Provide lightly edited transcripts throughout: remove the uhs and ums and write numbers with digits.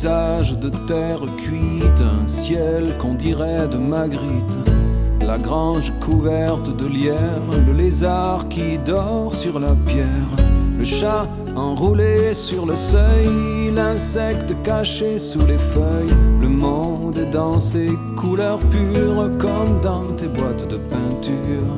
paysage de terre cuite, un ciel qu'on dirait de Magritte, la grange couverte de lierre, le lézard qui dort sur la pierre, le chat enroulé sur le seuil, l'insecte caché sous les feuilles. Le monde est dans ses couleurs pures comme dans tes boîtes de peinture.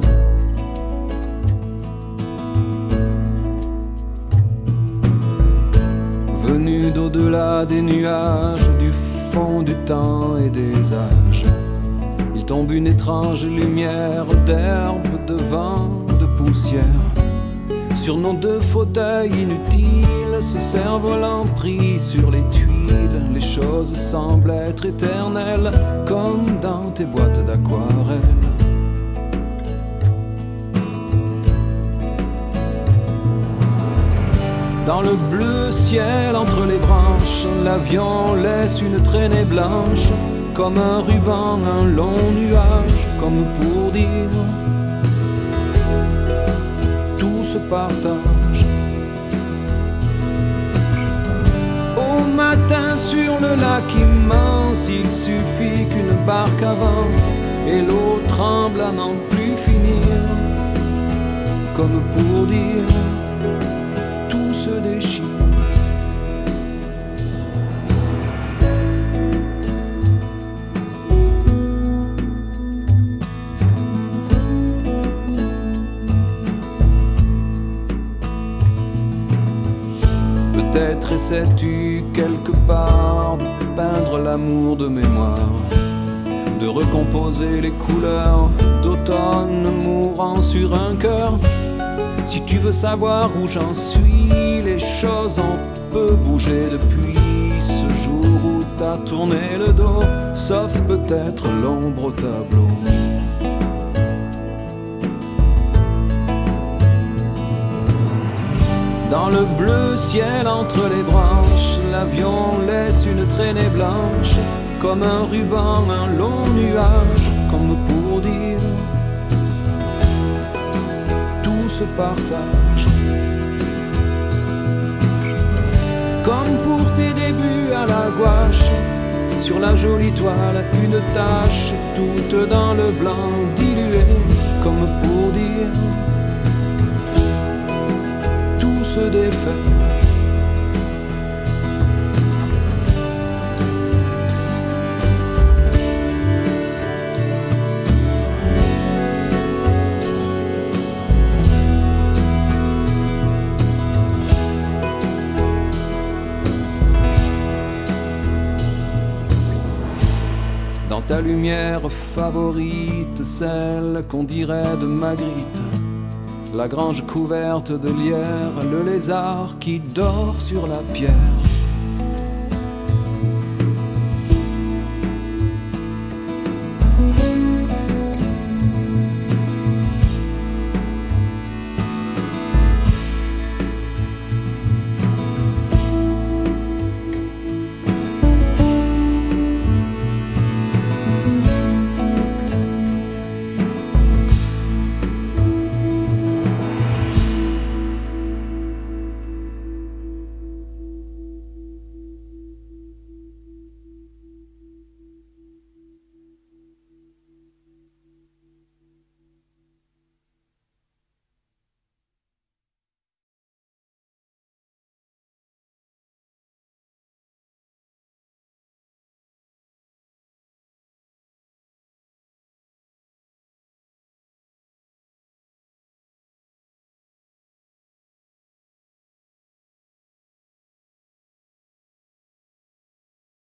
Venu d'au-delà des nuages, du fond du temps et des âges, il tombe une étrange lumière d'herbe, de vent, de poussière. Sur nos deux fauteuils inutiles, ce cerf-volant pris sur les tuiles, les choses semblent être éternelles, comme dans tes boîtes d'aquarelle. Dans le bleu ciel entre les branches, l'avion laisse une traînée blanche, comme un ruban, un long nuage, comme pour dire tout se partage. Au matin sur le lac immense, il suffit qu'une barque avance et l'eau tremble à n'en plus finir, comme pour dire tout se déchire. Peut-être essaies-tu quelque part de peindre l'amour de mémoire, de recomposer les couleurs d'automne mourant sur un cœur. Si tu veux savoir où j'en suis, les choses ont peu bougé depuis ce jour où t'as tourné le dos, sauf peut-être l'ombre au tableau. Dans le bleu ciel entre les branches, l'avion laisse une traînée blanche, comme un ruban, un long nuage, comme pour dire tout se partage. Comme pour tes débuts à la gouache, sur la jolie toile, une tache toute dans le blanc dilué, comme pour dire tout se défait. Dans ta lumière favorite, celle qu'on dirait de Magritte, la grange couverte de lierre, le lézard qui dort sur la pierre.